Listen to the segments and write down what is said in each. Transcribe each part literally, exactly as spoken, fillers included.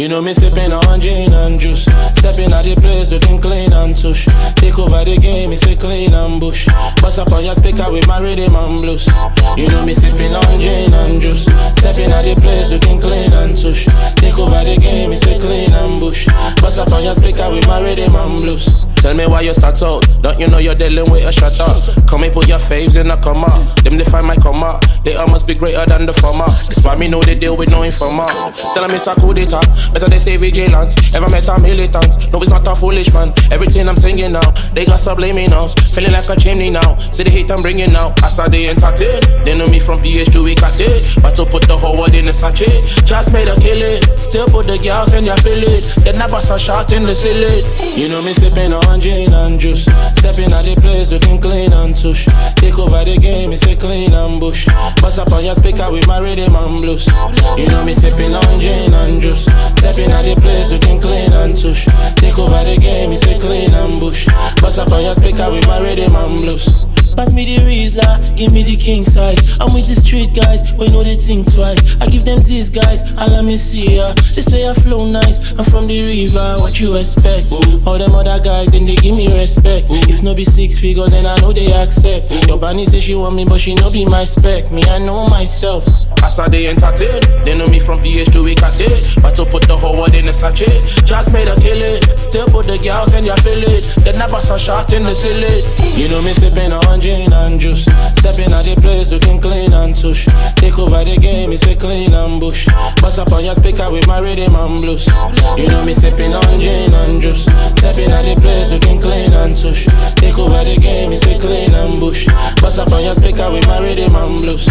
You know me sipping on gin and juice. Stepping at the place looking clean and tush. Take over the game, it's a clean and bush. Bust up on your speaker with my rhythm and blues. You know me sipping on gin and juice. Stepping at the place looking clean and tush. Take over the game, it's a clean and bush. Bust up on your speaker with my rhythm and blues. Tell me why you start out. Don't you know you're dealing with a shut up? Come and put your faves in a comma. Them define my comma. They all must be greater than the former. That's why me know they deal with no informer. Tell them it's a coup d'etat. Better they stay vigilant. Ever met a militant? No, it's not a foolish man. Everything I'm singing now, they got to blame me now. Feeling like a chimney now. See the hate I'm bringing now. I saw they entertain. They know me from P H to Ecate. But to put the whole world in a sachet. Just made a kill it. Still put the girls in your fillet. Then I bust a shot in the ceiling. You know me sipping on gin and juice. Stepping at the place looking clean and tush. Take over the game, it's a clean and bush. Bust up on your speaker with my rhythm and blues. You know me sipping on gin and juice. Stepping at the place looking clean and tush. Take over the game, it's a clean and bush. Bust up on your speaker with my rhythm and blues. Pass me the Rizla, give me the king size. I'm with the street guys, we know they think twice. I give them these guys, I let me see ya. They say I flow nice, I'm from the river, what you expect? Ooh. All them other guys, then they give me respect. Ooh. If no be six figures, then I know they accept. Ooh. Your bunny say she want me, but she no be my spec. Me, I know myself. I saw they entertain, they know me from P H to Ecate. But to put the whole world in a sachet. Just made a kill it, still put the girls in your fillet. Then I bust a shot in the ceiling. You know me sipping on gin and juice. Stepping at the place looking clean and tush. Take over the game, it's a clean and bush. Bust up on your speaker with my rhythm and blues. You know me sipping on gin and juice. Stepping at the place looking clean and tush. Take over the game, it's a clean and bush. Bust up on your speaker with my rhythm and blues.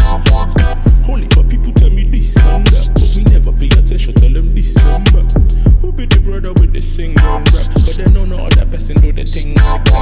Holy but people tell me this and that, but we never pay attention, tell them this and that. Who be the brother with the single rap? But they know no other person do the thing like that.